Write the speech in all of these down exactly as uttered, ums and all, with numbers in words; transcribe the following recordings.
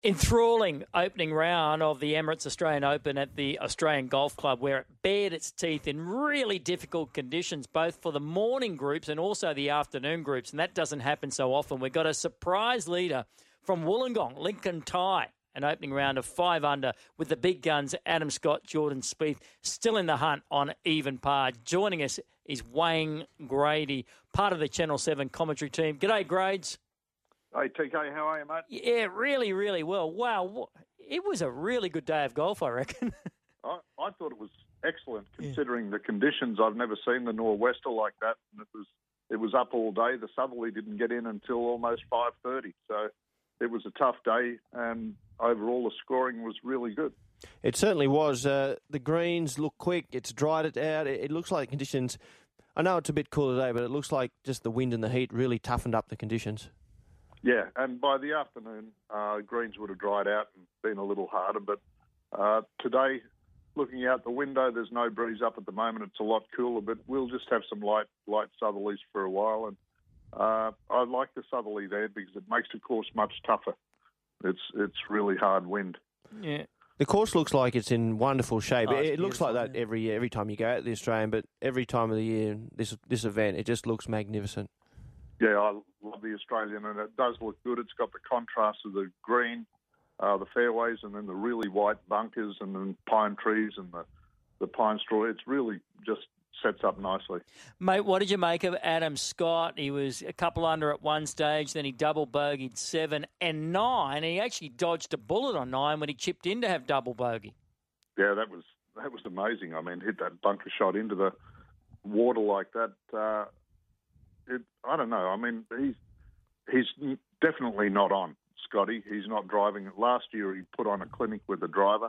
Enthralling opening round of the Emirates Australian Open at the Australian Golf Club, where it bared its teeth in really difficult conditions, both for the morning groups and also the afternoon groups, and that doesn't happen so often. We've got a surprise leader from Wollongong, Lincoln Tai, an opening round of five under with the big guns, Adam Scott, Jordan Spieth, still in the hunt on even par. Joining us is Wayne Grady, part of the Channel seven commentary team. G'day, Grades. Hey, T K, how are you, mate? Yeah, really, really well. Wow, it was a really good day of golf, I reckon. I, I thought it was excellent considering yeah. the conditions. I've never seen the nor'wester like that. And it was it was up all day. The southerly didn't get in until almost five thirty. So it was a tough day, and overall the scoring was really good. It certainly was. Uh, the greens look quick. It's dried it out. It, it looks like conditions. I know it's a bit cool today, but it looks like just the wind and the heat really toughened up the conditions. Yeah, and by the afternoon, uh, greens would have dried out and been a little harder. But uh, today, looking out the window, there's no breeze up at the moment. It's a lot cooler, but we'll just have some light light southerlies for a while. And uh, I like the southerly there because it makes the course much tougher. It's it's really hard wind. Yeah. The course looks like it's in wonderful shape. Oh, it looks like that yeah. every year, every time you go out to the Australian, but every time of the year, this this event, it just looks magnificent. Yeah, I love the Australian, and it does look good. It's got the contrast of the green, uh, the fairways, and then the really white bunkers, and then pine trees and the, the pine straw. It's really just sets up nicely. Mate, what did you make of Adam Scott? He was a couple under at one stage, then he double bogeyed seven and nine, and he actually dodged a bullet on nine when he chipped in to have double bogey. Yeah, that was that was amazing. I mean, hit that bunker shot into the water like that. Uh, It, I don't know. I mean, he's he's definitely not on, Scotty. He's not driving it. Last year he put on a clinic with a driver,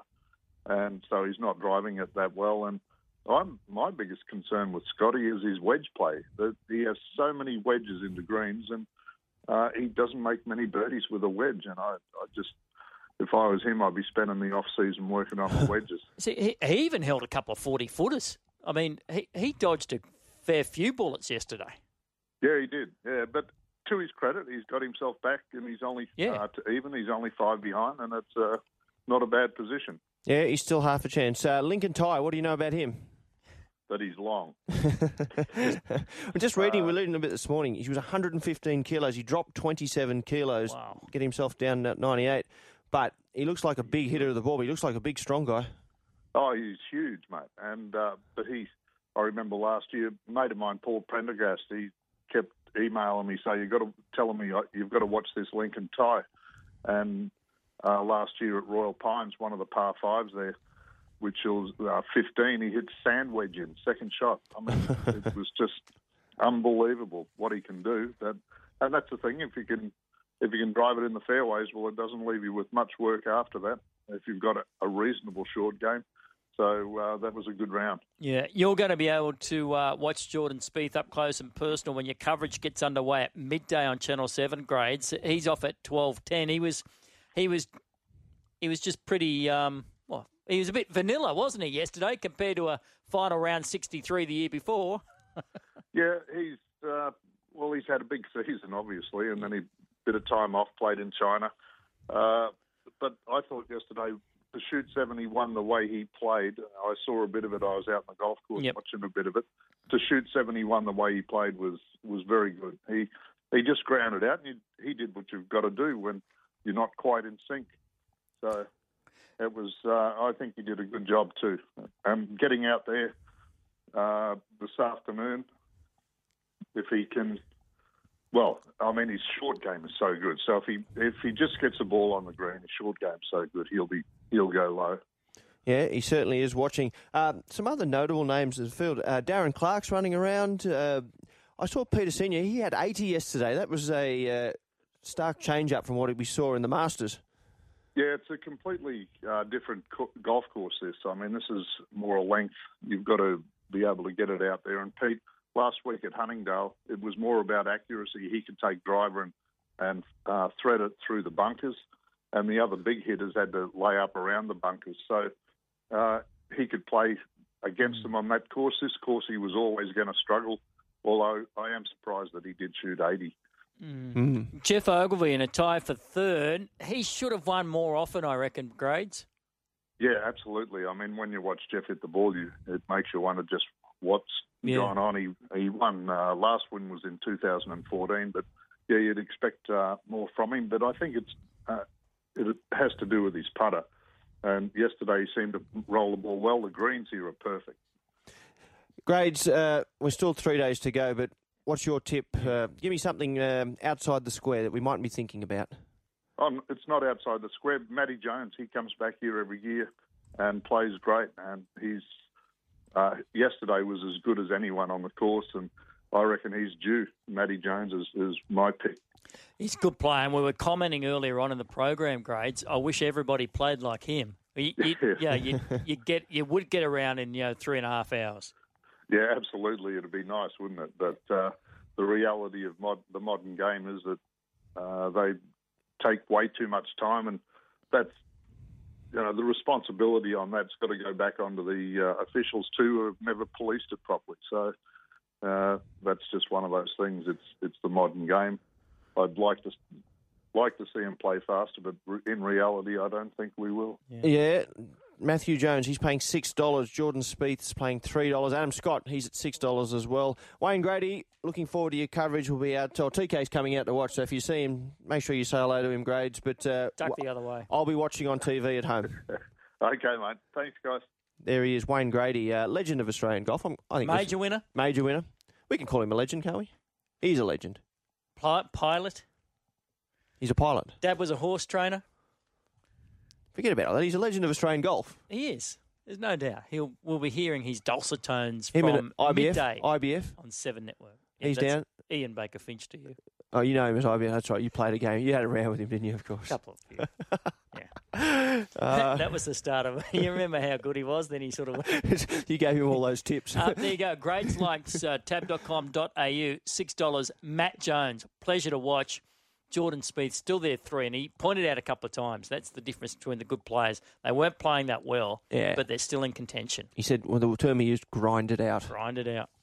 and so he's not driving it that well. And I'm, my biggest concern with Scotty is his wedge play. That he has so many wedges into greens, and uh, he doesn't make many birdies with a wedge. And I, I just, if I was him, I'd be spending the off season working on the wedges. See, he, he even held a couple of forty footers. I mean, he he dodged a fair few bullets yesterday. Yeah, he did. Yeah, but to his credit, he's got himself back, and he's only yeah. uh, to even. He's only five behind, and it's uh, not a bad position. Yeah, he's still half a chance. Uh, Lincoln Tai, what do you know about him? That he's long. I'm just reading, uh, we're reading a bit this morning. He was one hundred fifteen kilos. He dropped twenty-seven kilos, wow. get himself down at ninety-eight. But he looks like a big hitter of the ball. He looks like a big, strong guy. Oh, he's huge, mate. And uh, but he, I remember last year, a mate of mine, Paul Prendergast, he kept emailing me saying, you've got to tell me you've got to watch this Lincoln Tai. And uh, last year at Royal Pines, one of the par fives there, which was uh, fifteen, he hit sand wedge in, second shot. I mean, it was just unbelievable what he can do. That, and that's the thing, if you can if you can drive it in the fairways, well, it doesn't leave you with much work after that if you've got a, a reasonable short game. So uh, that was a good round. Yeah, you're going to be able to uh, watch Jordan Spieth up close and personal when your coverage gets underway at midday on Channel seven Grades. He's off at twelve ten. He was, he was, he was just pretty. Um, well, he was a bit vanilla, wasn't he, yesterday compared to a final round sixty-three the year before? Yeah, he's uh, well, he's had a big season obviously, and then he bit of time off, played in China. Uh, but I thought yesterday, to shoot seventy-one the way he played, I saw a bit of it. I was out in the golf course yep. watching a bit of it. To shoot seventy-one the way he played was, was very good. He he just grounded out, and he, he did what you've got to do when you're not quite in sync. So it was. Uh, I think he did a good job too. And getting out there uh, this afternoon, if he can. Well, I mean, his short game is so good. So if he if he just gets the ball on the green, his short game's so good, he'll be he'll go low. Yeah, he certainly is watching. Uh, some other notable names in the field. Uh, Darren Clark's running around. Uh, I saw Peter Senior He had eighty yesterday. That was a uh, stark change-up from what we saw in the Masters. Yeah, it's a completely uh, different co- golf course, this. I mean, this is more a length. You've got to be able to get it out there. And Pete, last week at Huntingdale, it was more about accuracy. He could take driver and, and uh, thread it through the bunkers, and the other big hitters had to lay up around the bunkers. So uh, he could play against them on that course. This course, he was always going to struggle, although I am surprised that he did shoot eighty. Mm. Mm. Jeff Ogilvy in a tie for third. He should have won more often, I reckon, Grades. Yeah, absolutely. I mean, when you watch Jeff hit the ball, you, it makes you wonder just what's Yeah. gone on. He he won. Uh, last win was in two thousand fourteen, but yeah, you'd expect uh, more from him. But I think it's uh, it has to do with his putter. And yesterday he seemed to roll the ball well. The greens here are perfect. Grades, uh, we're still three days to go, but what's your tip? Uh, give me something um, outside the square that we mightn't be thinking about. Um, it's not outside the square. Matty Jones, he comes back here every year and plays great. And he's uh, yesterday was as good as anyone on the course, and I reckon he's due. Matty Jones is, is my pick. He's a good player, and we were commenting earlier on in the program, Grades. I wish everybody played like him. You, you, yeah, you, you get you would get around in you know three and a half hours. Yeah, absolutely. It'd be nice, wouldn't it? But uh, the reality of mod, the modern game is that uh, they take way too much time, and that's you know the responsibility on that's got to go back onto the uh, officials too, who have never policed it properly. So uh, that's just one of those things. It's it's the modern game. I'd like to like to see him play faster, but in reality, I don't think we will. Yeah. yeah. Matthew Jones, he's paying six dollars. Jordan Spieth's paying three dollars. Adam Scott, he's at six dollars as well. Wayne Grady, looking forward to your coverage. We'll be out. Or T K's coming out to watch, so if you see him, make sure you say hello to him, Grades. But uh, Duck the other way. I'll be watching on T V at home. Okay, mate. Thanks, guys. There he is, Wayne Grady, uh, legend of Australian golf. I'm, I think Major winner? Major winner. We can call him a legend, can't we? He's a legend. Pilot? He's a pilot. Dad was a horse trainer? Forget about that. He's a legend of Australian golf. He is. There's no doubt. He'll we'll be hearing his dulcet tones Him from I B F, midday I B F on Seven Network. Yeah, he's that's down. Ian Baker Finch to you. Oh, you know him as I B F. That's right. You played a game. You had a round with him, didn't you? Of course. Couple of few. Yeah. Uh, that was the start of it. You remember how good he was? Then he sort of you gave him all those tips. uh, there you go. Grades likes uh, tab dot com dot a u. six dollars. Matt Jones. Pleasure to watch. Jordan Spieth still there three, and he pointed out a couple of times that's the difference between the good players. They weren't playing that well, yeah. but they're still in contention. He said, well, the term he used, grind it out. Grind it out.